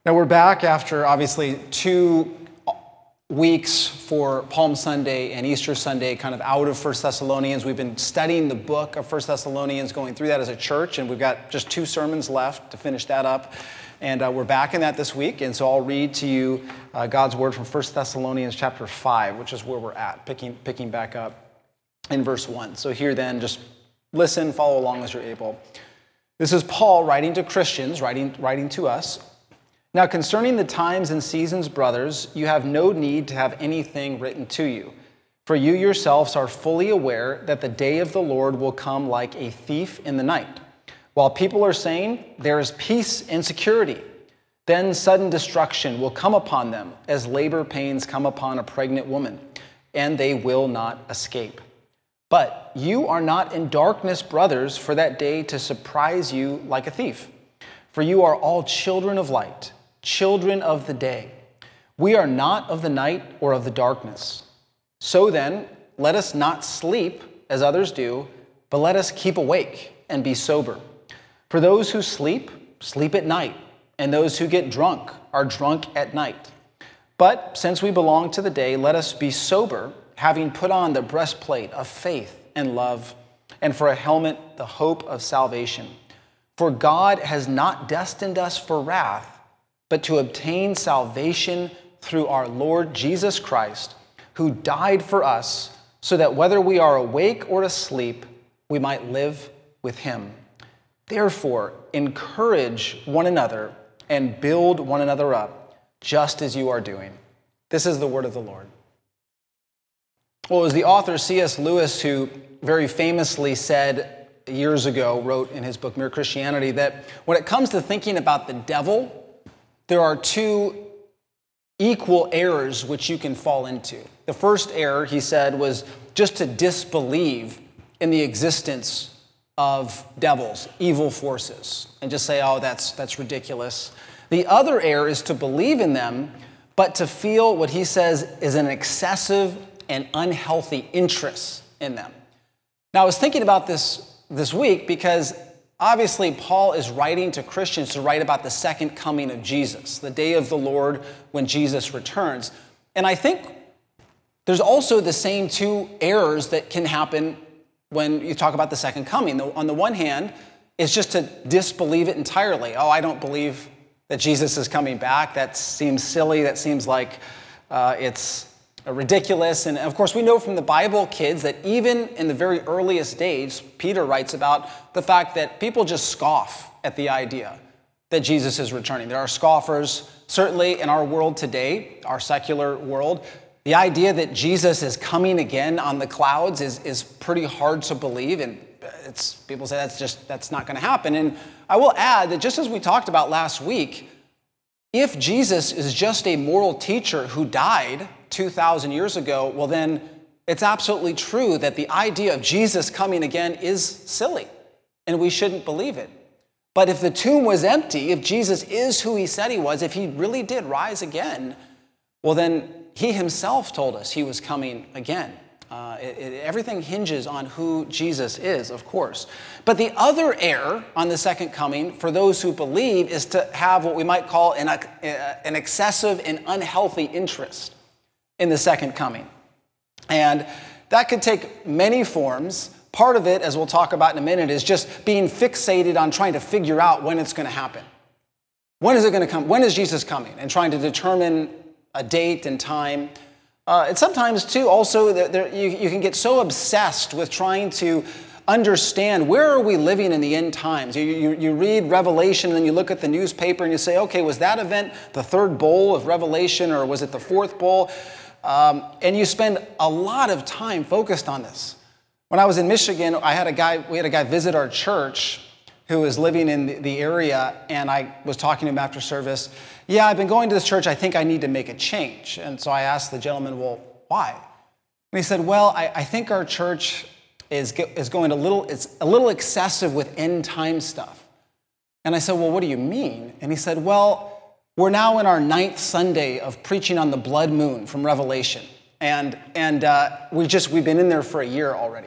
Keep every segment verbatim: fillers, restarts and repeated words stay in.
Now we're back after obviously two weeks for Palm Sunday and Easter Sunday, kind of out of First Thessalonians. We've been studying the book of First Thessalonians, going through that as a church, and we've got just two sermons left to finish that up. And uh, we're back in that this week, and so I'll read to you uh, God's word from First Thessalonians chapter five, which is where we're at, picking, picking back up in verse one. So here then, just listen, follow along as you're able. This is Paul writing to Christians, writing, writing to us. Now concerning the times and seasons, brothers, you have no need to have anything written to you. For you yourselves are fully aware that the day of the Lord will come like a thief in the night. While people are saying, there is peace and security, then sudden destruction will come upon them as labor pains come upon a pregnant woman, and they will not escape. But you are not in darkness, brothers, for that day to surprise you like a thief. For you are all children of light, children of the day. We are not of the night or of the darkness. So then, let us not sleep as others do, but let us keep awake and be sober. For those who sleep, sleep at night, and those who get drunk are drunk at night. But since we belong to the day, let us be sober, having put on the breastplate of faith and love, and for a helmet, the hope of salvation. For God has not destined us for wrath, but to obtain salvation through our Lord Jesus Christ, who died for us, so that whether we are awake or asleep, we might live with him. Therefore, encourage one another and build one another up, just as you are doing. This is the word of the Lord. Well, it was the author C S Lewis who very famously said years ago, wrote in his book Mere Christianity, that when it comes to thinking about the devil, there are two equal errors which you can fall into. The first error, he said, was just to disbelieve in the existence of devils, evil forces, and just say, oh, that's that's ridiculous. The other error is to believe in them, but to feel what he says is an excessive and unhealthy interest in them. Now, I was thinking about this this week because obviously Paul is writing to Christians to write about the second coming of Jesus, the day of the Lord when Jesus returns. And I think there's also the same two errors that can happen when you talk about the second coming. On the one hand, it's just to disbelieve it entirely. Oh, I don't believe that Jesus is coming back. That seems silly. That seems like uh, it's ridiculous. And of course, we know from the Bible, kids, that even in the very earliest days, Peter writes about the fact that people just scoff at the idea that Jesus is returning. There are scoffers, certainly in our world today, our secular world. The idea that Jesus is coming again on the clouds is, is pretty hard to believe, and it's people say that's just that's not going to happen. And I will add that just as we talked about last week, if Jesus is just a moral teacher who died two thousand years ago, well then it's absolutely true that the idea of Jesus coming again is silly, and we shouldn't believe it. But if the tomb was empty, if Jesus is who he said he was, if he really did rise again, well then he himself told us he was coming again. Uh, it, it, everything hinges on who Jesus is, of course. But the other error on the second coming for those who believe is to have what we might call an, uh, an excessive and unhealthy interest in the second coming. And that could take many forms. Part of it, as we'll talk about in a minute, is just being fixated on trying to figure out when it's going to happen. When is it going to come? When is Jesus coming? And trying to determine a date and time. Uh, and sometimes, too, also, there, there, you, you can get so obsessed with trying to understand where are we living in the end times. You, you, you read Revelation and then you look at the newspaper and you say, okay, was that event the third bowl of Revelation or was it the fourth bowl? Um, and you spend a lot of time focused on this. When I was in Michigan, I had a guy, we had a guy visit our church who was living in the, the area, and I was talking to him after service. Yeah, I've been going to this church. I think I need to make a change. And so I asked the gentleman, well, why? And he said, well, I, I think our church is is going a little, it's a little excessive with end time stuff. And I said, well, what do you mean? And he said, well, we're now in our ninth Sunday of preaching on the blood moon from Revelation. And, and uh, we just, we've been in there for a year already.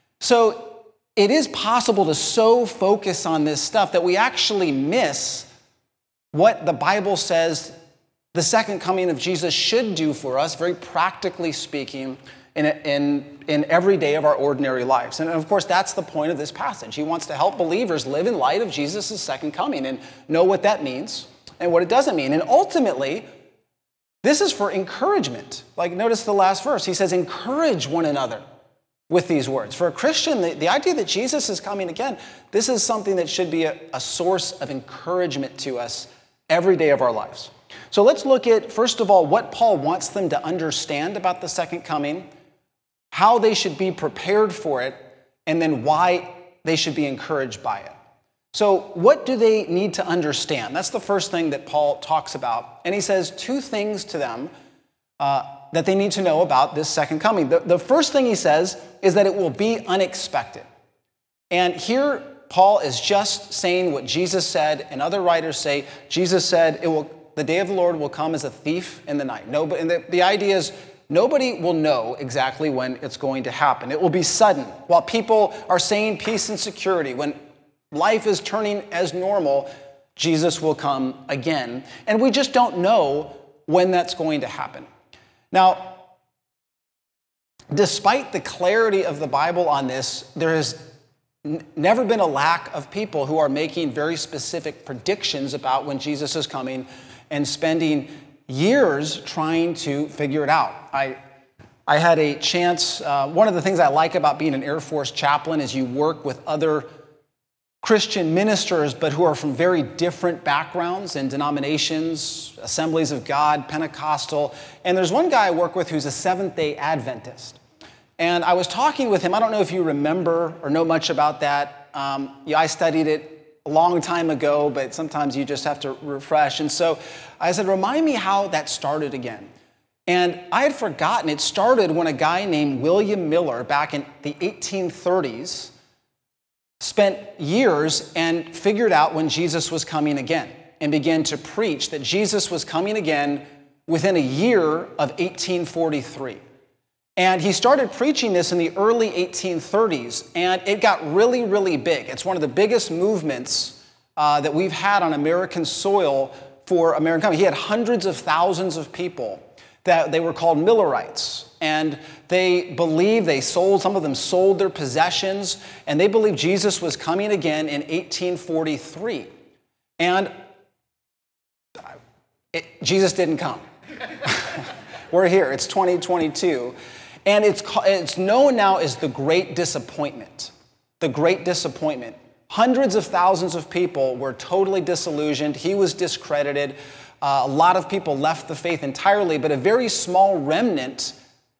So it is possible to so focus on this stuff that we actually miss what the Bible says the second coming of Jesus should do for us, very practically speaking, in, in, in every day of our ordinary lives. And of course, that's the point of this passage. He wants to help believers live in light of Jesus' second coming and know what that means and what it doesn't mean. And ultimately, this is for encouragement. Like, notice the last verse. He says, encourage one another with these words. For a Christian, the, the idea that Jesus is coming again, this is something that should be a, a source of encouragement to us every day of our lives. So let's look at, first of all, what Paul wants them to understand about the second coming, how they should be prepared for it, and then why they should be encouraged by it. So what do they need to understand? That's the first thing that Paul talks about. And he says two things to them uh, that they need to know about this second coming. The, the first thing he says is that it will be unexpected. And here Paul is just saying what Jesus said, and other writers say. Jesus said, "It will. The day of the Lord will come as a thief in the night." Nobody, and the, the idea is nobody will know exactly when it's going to happen. It will be sudden. While people are saying peace and security, when life is turning as normal, Jesus will come again. And we just don't know when that's going to happen. Now, despite the clarity of the Bible on this, there has n- never been a lack of people who are making very specific predictions about when Jesus is coming and spending years trying to figure it out. I I had a chance, uh, one of the things I like about being an Air Force chaplain is you work with other Christian ministers, but who are from very different backgrounds and denominations, Assemblies of God, Pentecostal. And there's one guy I work with who's a Seventh-day Adventist. And I was talking with him. I don't know if you remember or know much about that. Um, yeah, I studied it a long time ago, but sometimes you just have to refresh. And so I said, remind me how that started again. And I had forgotten. It started when a guy named William Miller back in the eighteen thirties spent years and figured out when Jesus was coming again and began to preach that Jesus was coming again within a year of eighteen forty-three. And he started preaching this in the early eighteen thirties, and it got really, really big. It's one of the biggest movements uh, that we've had on American soil for American coming. He had hundreds of thousands of people that they were called Millerites. And they believed, they sold, some of them sold their possessions, and they believed Jesus was coming again in eighteen forty-three. And it, Jesus didn't come. We're here, it's twenty twenty-two. And it's, it's known now as the Great Disappointment. The Great Disappointment. Hundreds of thousands of people were totally disillusioned. He was discredited. Uh, a lot of people left the faith entirely, but a very small remnant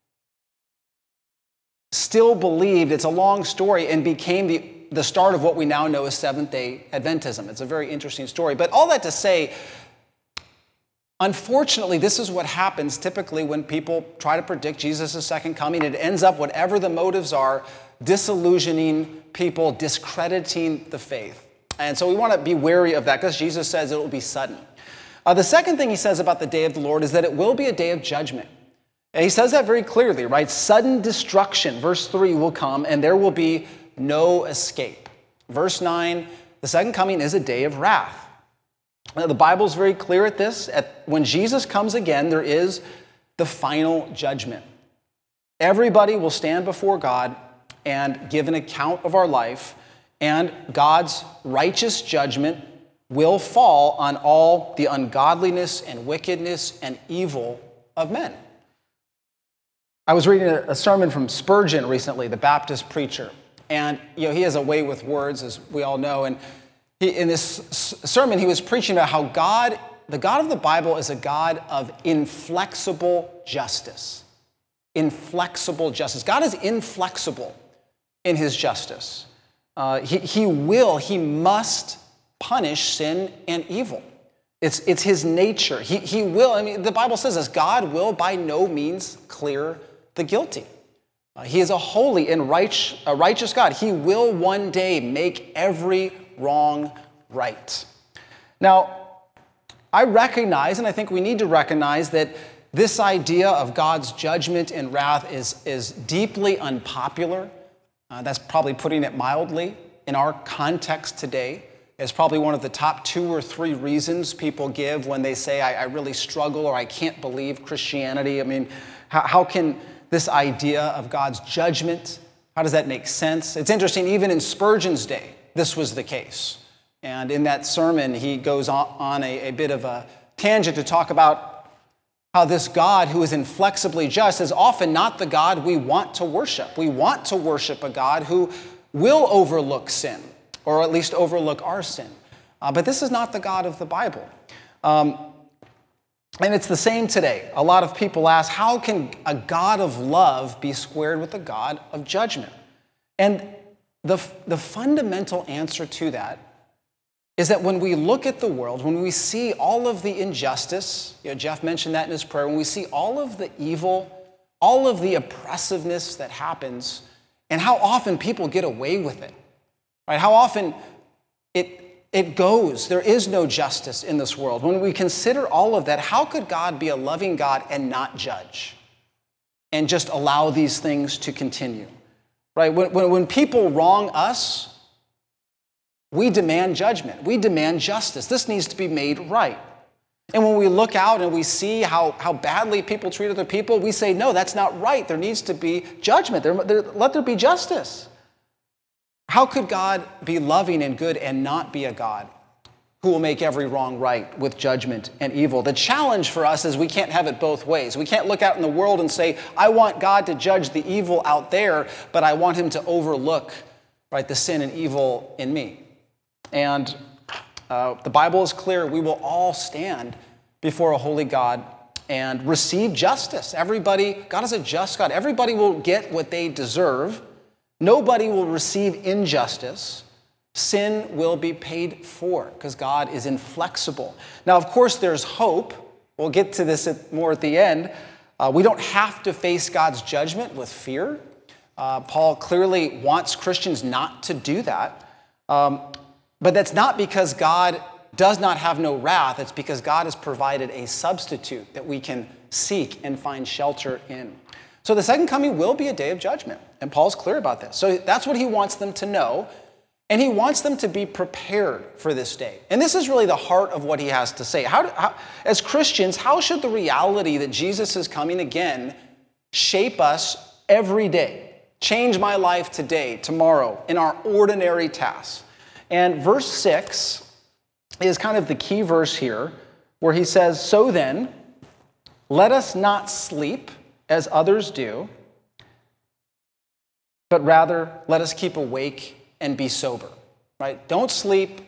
still believed, it's a long story, and became the, the start of what we now know as Seventh-day Adventism. It's a very interesting story. But all that to say, unfortunately, this is what happens typically when people try to predict Jesus' second coming. It ends up, whatever the motives are, disillusioning people, discrediting the faith. And so we want to be wary of that because Jesus says it will be sudden. Uh, the second thing he says about the day of the Lord is that it will be a day of judgment. And he says that very clearly, right? Sudden destruction, verse three, will come, and there will be no escape. Verse nine, the second coming is a day of wrath. Now, the Bible's very clear at this. At, when Jesus comes again, there is the final judgment. Everybody will stand before God and give an account of our life, and God's righteous judgment will fall on all the ungodliness and wickedness and evil of men. I was reading a sermon from Spurgeon recently, the Baptist preacher, and you know he has a way with words, as we all know. And he, in this sermon, he was preaching about how God, the God of the Bible, is a God of inflexible justice. Inflexible justice. God is inflexible in his justice. Uh, he, he will, he must punish sin and evil. It's, it's his nature. He, he will, I mean, the Bible says this, God will by no means clear the guilty. Uh, he is a holy and right, a righteous God. He will one day make every wrong right. Now, I recognize, and I think we need to recognize, that this idea of God's judgment and wrath is, is deeply unpopular. Uh, that's probably putting it mildly in our context today. is probably one of the top two or three reasons people give when they say, I, I really struggle or I can't believe Christianity. I mean, how, how can this idea of God's judgment, how does that make sense? It's interesting, even in Spurgeon's day, this was the case. And in that sermon, he goes on, on a, a bit of a tangent to talk about how this God who is inflexibly just is often not the God we want to worship. We want to worship a God who will overlook sin, or at least overlook our sin. Uh, but this is not the God of the Bible. Um, and it's the same today. A lot of people ask, how can a God of love be squared with a God of judgment? And the, the fundamental answer to that is that when we look at the world, when we see all of the injustice, you know, Jeff mentioned that in his prayer, when we see all of the evil, all of the oppressiveness that happens, and how often people get away with it, right? How often it, it goes. There is no justice in this world. When we consider all of that, how could God be a loving God and not judge and just allow these things to continue, right? When, when, when people wrong us, we demand judgment. We demand justice. This needs to be made right. And when we look out and we see how, how badly people treat other people, we say, no, that's not right. There needs to be judgment. There, there, let there be justice. How could God be loving and good and not be a God who will make every wrong right with judgment and evil? The challenge for us is we can't have it both ways. We can't look out in the world and say, I want God to judge the evil out there, but I want him to overlook, right, the sin and evil in me. And uh, the Bible is clear. We will all stand before a holy God and receive justice. Everybody, God is a just God. Everybody will get what they deserve. Nobody will receive injustice. Sin will be paid for because God is inflexible. Now, of course, there's hope. We'll get to this at, more at the end. Uh, we don't have to face God's judgment with fear. Uh, Paul clearly wants Christians not to do that. Um, but that's not because God does not have no wrath. It's because God has provided a substitute that we can seek and find shelter in. So the second coming will be a day of judgment, and Paul's clear about this. So that's what he wants them to know, and he wants them to be prepared for this day. And this is really the heart of what he has to say. How, how, as Christians, how should the reality that Jesus is coming again shape us every day? Change my life today, tomorrow, in our ordinary tasks. And verse six is kind of the key verse here, where he says, so then, let us not sleep as others do, but rather let us keep awake and be sober, right? Don't sleep,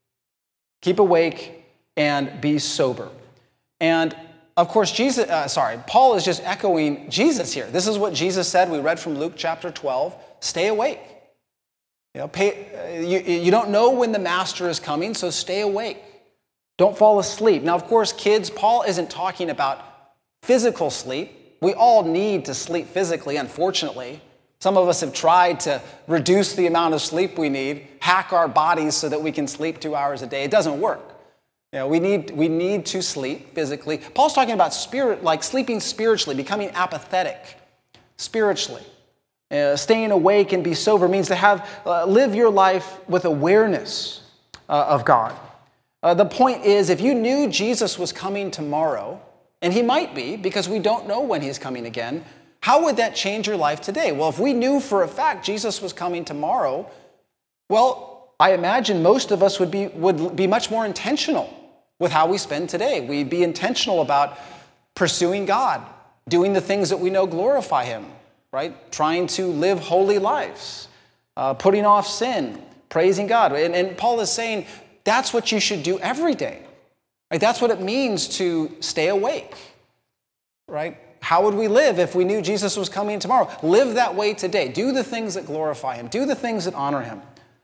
keep awake, and be sober. And of course, Jesus, uh, sorry, Paul is just echoing Jesus here. This is what Jesus said. We read from Luke chapter twelve, stay awake. You know, pay, you, you don't know when the master is coming, so stay awake. Don't fall asleep. Now, of course, kids, Paul isn't talking about physical sleep. We all need to sleep physically, unfortunately. Some of us have tried to reduce the amount of sleep we need, hack our bodies so that we can sleep two hours a day. It doesn't work. You know, we need, we need to sleep physically. Paul's talking about spirit, like sleeping spiritually, becoming apathetic spiritually. Uh, staying awake and be sober means to have uh, live your life with awareness uh, of God. Uh, the point is, if you knew Jesus was coming tomorrow, and he might be, because we don't know when he's coming again, how would that change your life today? Well, if we knew for a fact Jesus was coming tomorrow, well, I imagine most of us would be would be much more intentional with how we spend today. We'd be intentional about pursuing God, doing the things that we know glorify him, right? Trying to live holy lives, uh, putting off sin, praising God. And, and Paul is saying that's what you should do every day. Right? That's what it means to stay awake, right? How would we live if we knew Jesus was coming tomorrow? Live that way today. Do the things that glorify him. Do the things that honor him.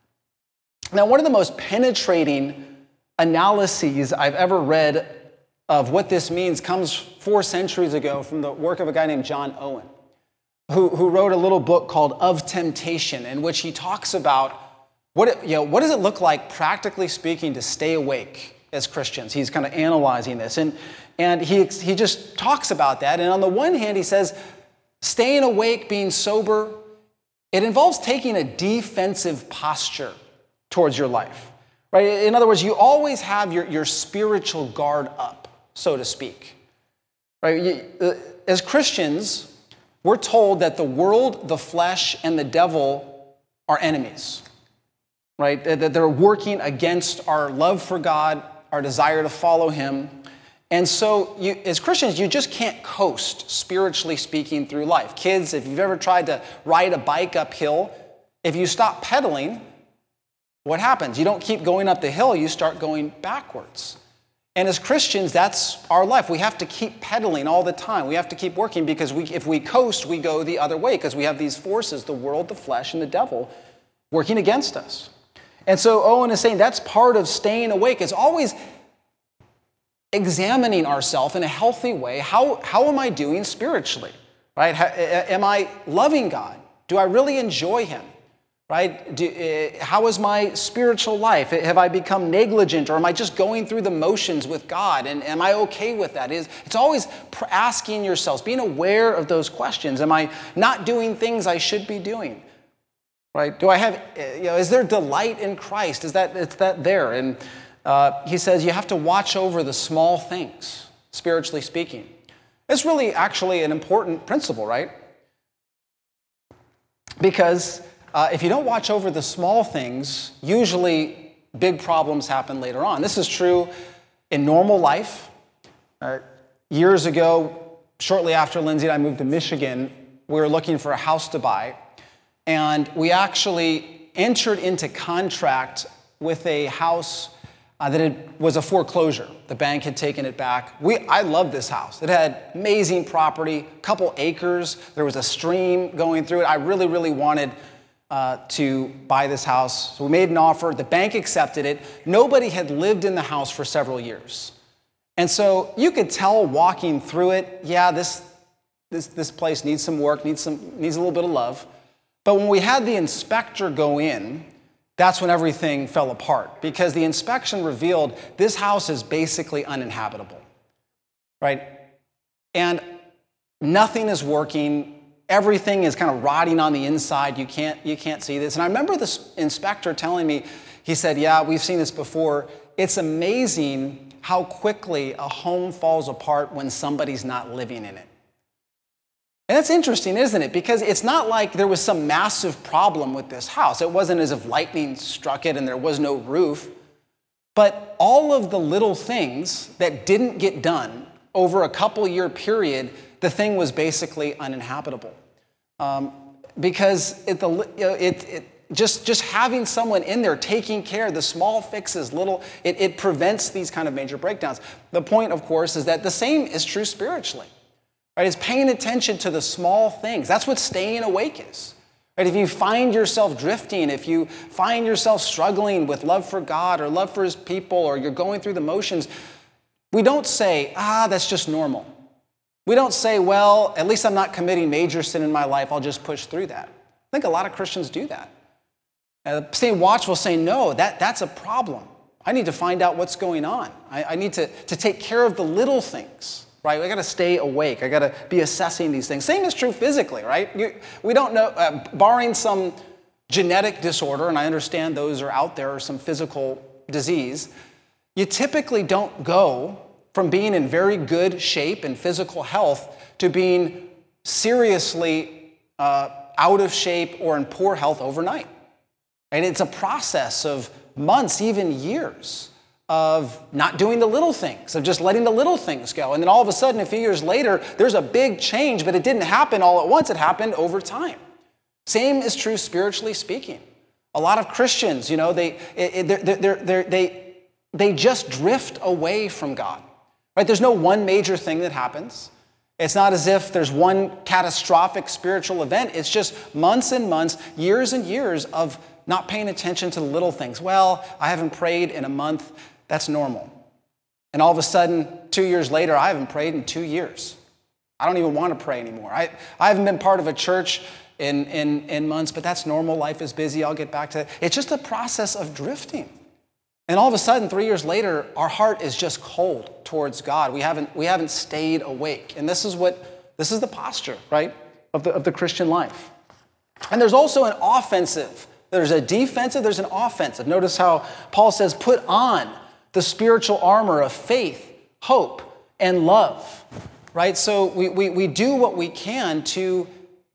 Now, one of the most penetrating analyses I've ever read of what this means comes four centuries ago from the work of a guy named John Owen, who, who wrote a little book called Of Temptation, in which he talks about what, it, you know, what does it look like, practically speaking, to stay awake as Christians. He's kind of analyzing this. And, and he, he just talks about that. And on the one hand, he says, staying awake, being sober, it involves taking a defensive posture towards your life. right? In other words, you always have your, your spiritual guard up, so to speak, right? You, uh, as Christians, we're told that the world, the flesh, and the devil are enemies, right? That they're working against our love for God, our desire to follow him. And so you, as Christians, you just can't coast, spiritually speaking, through life. Kids, if you've ever tried to ride a bike uphill, if you stop pedaling, what happens? You don't keep going up the hill, you start going backwards. And as Christians, that's our life. We have to keep pedaling all the time. We have to keep working because we, if we coast, we go the other way because we have these forces, the world, the flesh, and the devil, working against us. And so Owen is saying that's part of staying awake. It's always examining ourselves in a healthy way. How, how am I doing spiritually? Right? How, am I loving God? Do I really enjoy him? Right? Do, uh, how is my spiritual life? Have I become negligent, or am I just going through the motions with God? And am I okay with that? Is it's always asking yourselves, being aware of those questions. Am I not doing things I should be doing? Right? Do I have, you know, is there delight in Christ? Is that, is that there? And uh, he says you have to watch over the small things, spiritually speaking. It's really actually an important principle, right? Because uh, if you don't watch over the small things, usually big problems happen later on. This is true in normal life. Uh, years ago, shortly after Lindsay and I moved to Michigan, we were looking for a house to buy. And we actually entered into contract with a house uh, that had, was a foreclosure. The bank had taken it back. We, I loved this house. It had amazing property, a couple acres. There was a stream going through it. I really, really wanted uh, to buy this house. So we made an offer. The bank accepted it. Nobody had lived in the house for several years. And so you could tell walking through it, yeah, this, this, this place needs some work, needs, some, needs a little bit of love. But when we had the inspector go in, that's when everything fell apart, because the inspection revealed this house is basically uninhabitable, right? And nothing is working. Everything is kind of rotting on the inside. You can't, you can't see this. And I remember this inspector telling me, he said, yeah, we've seen this before. It's amazing how quickly a home falls apart when somebody's not living in it. And that's interesting, isn't it? Because it's not like there was some massive problem with this house. It wasn't as if lightning struck it and there was no roof. But all of the little things that didn't get done over a couple year period, the thing was basically uninhabitable. Um, because it, the, you know, it, it, just, just having someone in there taking care of the small fixes, little, it, it prevents these kind of major breakdowns. The point, of course, is that the same is true spiritually. Right, it's paying attention to the small things. That's what staying awake is. Right, if you find yourself drifting, if you find yourself struggling with love for God or love for his people, or you're going through the motions, we don't say, ah, that's just normal. We don't say, well, at least I'm not committing major sin in my life, I'll just push through that. I think a lot of Christians do that. Uh, staying watchful, saying, no, that, that's a problem. I need to find out what's going on. I, I need to, to take care of the little things. Right? I got to stay awake. I got to be assessing these things. Same is true physically, right? You, we don't know, uh, barring some genetic disorder, and I understand those are out there, or some physical disease, you typically don't go from being in very good shape and physical health to being seriously uh, out of shape or in poor health overnight. And it's a process of months, even years, of not doing the little things, of just letting the little things go. And then all of a sudden, a few years later, there's a big change, but it didn't happen all at once. It happened over time. Same is true spiritually speaking. A lot of Christians, you know, they, it, they're, they're, they're, they, they just drift away from God. Right? There's no one major thing that happens. It's not as if there's one catastrophic spiritual event. It's just months and months, years and years of not paying attention to the little things. Well, I haven't prayed in a month. That's normal. And all of a sudden, two years later, I haven't prayed in two years. I don't even want to pray anymore. I, I haven't been part of a church in, in, in months, but that's normal. Life is busy. I'll get back to it. It's just a process of drifting. And all of a sudden, three years later, our heart is just cold towards God. We haven't, we haven't stayed awake. And this is what, this is the posture, right, of the, of the Christian life. And there's also an offensive There's a defensive, there's an offensive. Notice how Paul says, put on the spiritual armor of faith, hope, and love, right? So we, we, we do what we can to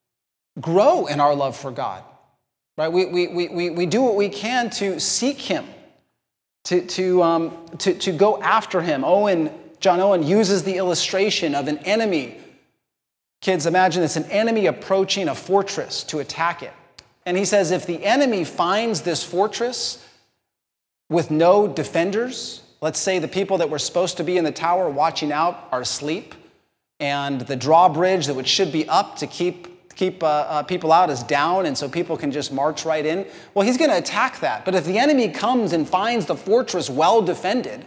grow in our love for God, right? We, we, we, we do what we can to seek him, to, to, um, to, to go after him. Owen, John Owen uses the illustration of an enemy. Kids, imagine this, an enemy approaching a fortress to attack it. And he says, if the enemy finds this fortress with no defenders, let's say the people that were supposed to be in the tower watching out are asleep, and the drawbridge that which should be up to keep, keep uh, uh, people out is down, and so people can just march right in, well, he's going to attack that. But if the enemy comes and finds the fortress well defended,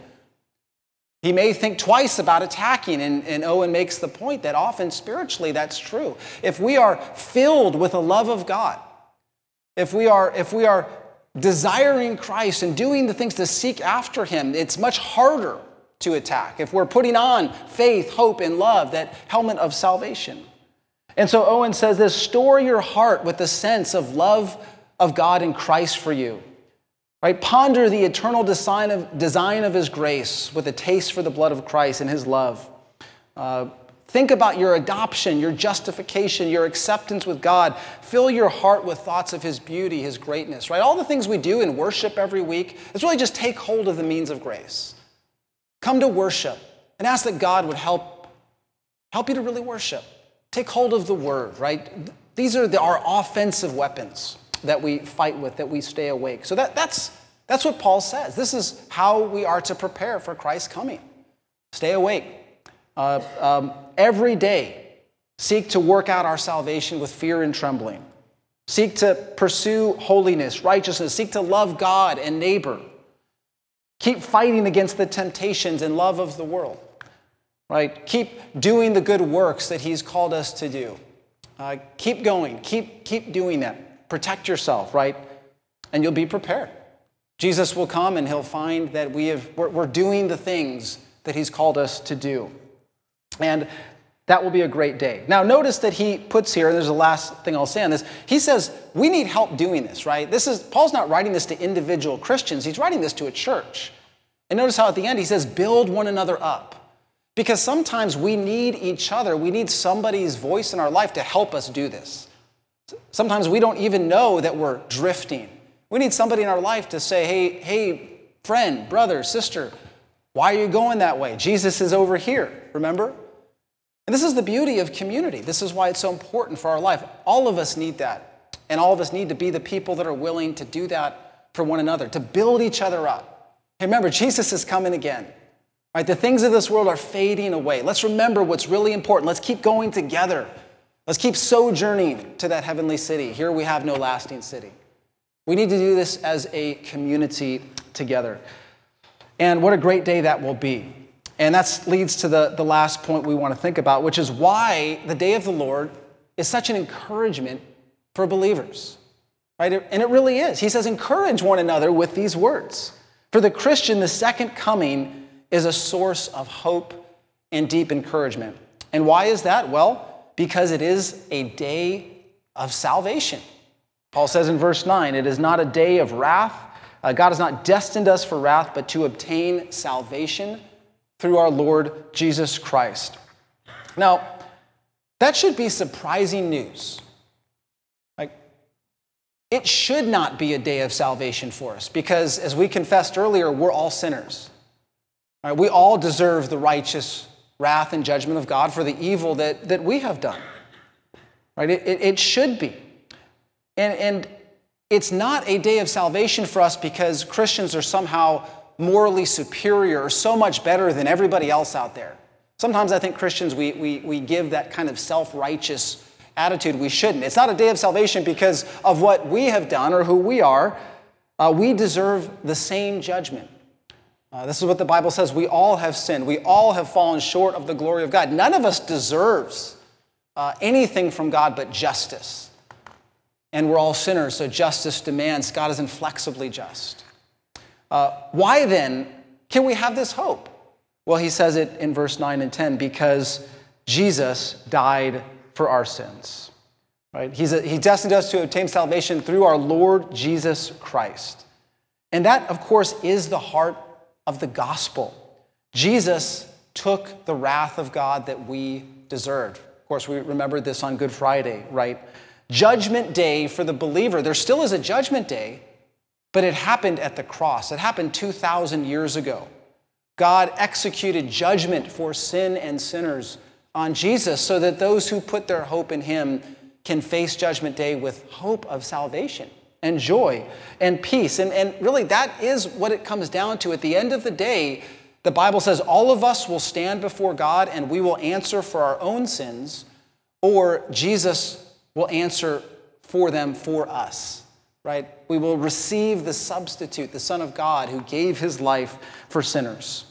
he may think twice about attacking, and, and Owen makes the point that often spiritually that's true. If we are filled with the love of God, if we are, if we are desiring Christ and doing the things to seek after him, it's much harder to attack. If we're putting on faith, hope, and love, that helmet of salvation. And so Owen says this, store your heart with the sense of love of God and Christ for you. Right? Ponder the eternal design of, design of his grace with a taste for the blood of Christ and his love. Uh, think about your adoption, your justification, your acceptance with God. Fill your heart with thoughts of his beauty, his greatness. Right? All the things we do in worship every week is really just take hold of the means of grace. Come to worship and ask that God would help, help you to really worship. Take hold of the word, right? These are the, our offensive weapons that we fight with, that we stay awake. So that, that's, that's what Paul says. This is how we are to prepare for Christ's coming. Stay awake. Uh, um, every day, seek to work out our salvation with fear and trembling. Seek to pursue holiness, righteousness. Seek to love God and neighbor. Keep fighting against the temptations and love of the world. Right? Keep doing the good works that he's called us to do. Uh, keep going. Keep, keep doing that. Protect yourself, right? And you'll be prepared. Jesus will come and he'll find that we have, we're, we're doing the things that he's called us to do. And that will be a great day. Now, notice that he puts here, and there's the last thing I'll say on this, he says, we need help doing this, right? This is, Paul's not writing this to individual Christians. He's writing this to a church. And notice how at the end he says, build one another up. Because sometimes we need each other. We need somebody's voice in our life to help us do this. Sometimes we don't even know that we're drifting. We need somebody in our life to say, hey, hey, friend, brother, sister, why are you going that way? Jesus is over here, remember? And this is the beauty of community. This is why it's so important for our life. All of us need that. And all of us need to be the people that are willing to do that for one another, to build each other up. Hey, remember, Jesus is coming again. Right? The things of this world are fading away. Let's remember what's really important. Let's keep going together. Let's keep sojourning to that heavenly city. Here we have no lasting city. We need to do this as a community together. And what a great day that will be. And that leads to the, the last point we want to think about, which is why the day of the Lord is such an encouragement for believers. Right? And it really is. He says, encourage one another with these words. For the Christian, the second coming is a source of hope and deep encouragement. And why is that? Well, because it is a day of salvation. Paul says in verse nine, it is not a day of wrath. Uh, God has not destined us for wrath, but to obtain salvation through our Lord Jesus Christ. Now, that should be surprising news. Like, it should not be a day of salvation for us because, as we confessed earlier, we're all sinners. Right, we all deserve the righteous wrath and judgment of God for the evil that, that we have done. Right? It, it, it should be. And, and it's not a day of salvation for us because Christians are somehow morally superior or so much better than everybody else out there. Sometimes I think Christians, we, we, we give that kind of self-righteous attitude. We shouldn't. It's not a day of salvation because of what we have done or who we are. Uh, we deserve the same judgment. Uh, this is what the Bible says. We all have sinned. We all have fallen short of the glory of God. None of us deserves uh, anything from God but justice. And we're all sinners, so justice demands. God is inflexibly just. Uh, why then can we have this hope? Well, he says it in verse nine and ten, because Jesus died for our sins. right? He's a, he destined us to obtain salvation through our Lord Jesus Christ. And that, of course, is the heart of the gospel. Jesus took the wrath of God that we deserved. Of course, we remember this on Good Friday, right? Judgment Day for the believer. There still is a judgment day, but it happened at the cross. It happened two thousand years ago. God executed judgment for sin and sinners on Jesus so that those who put their hope in him can face Judgment Day with hope of salvation and joy and peace. And, and really, that is what it comes down to. At the end of the day, the Bible says all of us will stand before God and we will answer for our own sins, or Jesus will answer for them for us, right? We will receive the substitute, the Son of God, who gave his life for sinners.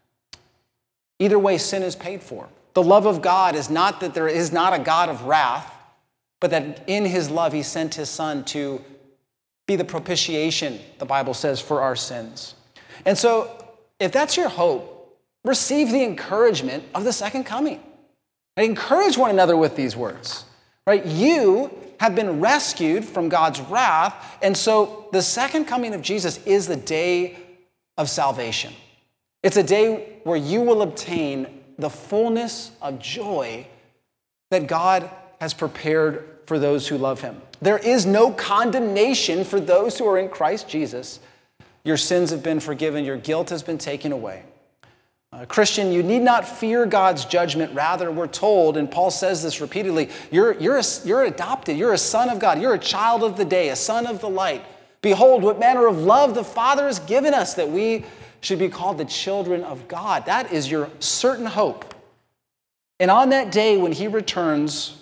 Either way, sin is paid for. The love of God is not that there is not a God of wrath, but that in his love he sent his Son to be the propitiation, the Bible says, for our sins. And so, if that's your hope, receive the encouragement of the second coming. Right? Encourage one another with these words. Right? You have been rescued from God's wrath, and so the second coming of Jesus is the day of salvation. It's a day where you will obtain the fullness of joy that God has prepared for those who love him. There is no condemnation for those who are in Christ Jesus. Your sins have been forgiven. Your guilt has been taken away. Uh, Christian, you need not fear God's judgment. Rather, we're told, and Paul says this repeatedly, you're, you're, a, you're adopted. You're a son of God. You're a child of the day, a son of the light. Behold, what manner of love the Father has given us that we should be called the children of God. That is your certain hope. And on that day when he returns,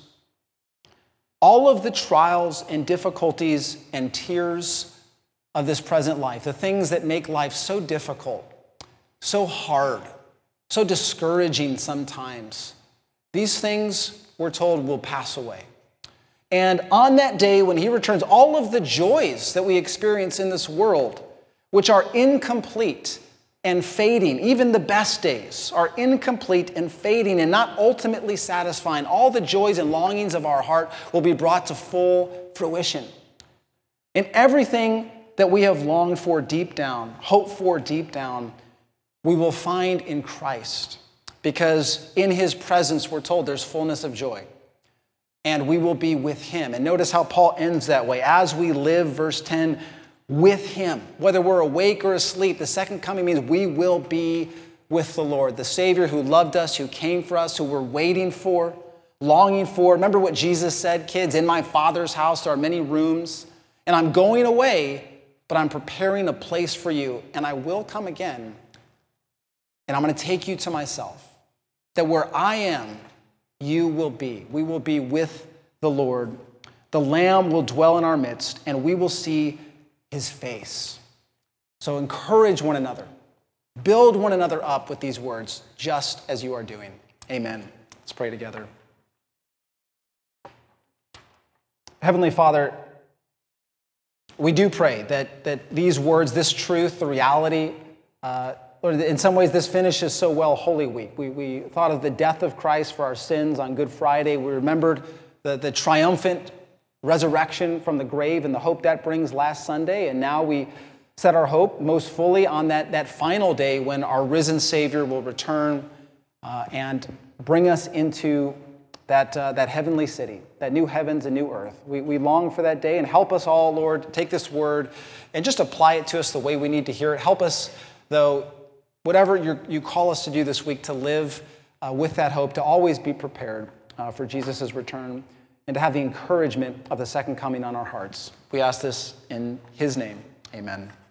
all of the trials and difficulties and tears of this present life, the things that make life so difficult, so hard, so discouraging sometimes, these things, we're told, will pass away. And on that day when he returns, all of the joys that we experience in this world, which are incomplete and fading, even the best days are incomplete and fading and not ultimately satisfying, all the joys and longings of our heart will be brought to full fruition. And everything that we have longed for deep down, hoped for deep down, we will find in Christ. Because in his presence, we're told, there's fullness of joy. And we will be with him. And notice how Paul ends that way. As we live, verse ten, with him. Whether we're awake or asleep, the second coming means we will be with the Lord. The Savior who loved us, who came for us, who we're waiting for, longing for. Remember what Jesus said, kids, in my Father's house there are many rooms, and I'm going away, but I'm preparing a place for you, and I will come again, and I'm going to take you to myself, that where I am, you will be. We will be with the Lord. The Lamb will dwell in our midst, and we will see his face. So encourage one another. Build one another up with these words, just as you are doing. Amen. Let's pray together. Heavenly Father, we do pray that, that these words, this truth, the reality, uh, Lord, in some ways this finishes so well Holy Week. We, we thought of the death of Christ for our sins on Good Friday. We remembered the, the triumphant resurrection from the grave and the hope that brings last Sunday. And now we set our hope most fully on that, that final day when our risen Savior will return uh, and bring us into that, uh, that heavenly city, that new heavens and new earth. We, we long for that day, and help us all, Lord, take this word and just apply it to us the way we need to hear it. Help us, though, whatever you're, you call us to do this week, to live uh, with that hope, to always be prepared uh, for Jesus' return, and to have the encouragement of the second coming on our hearts. We ask this in his name. Amen.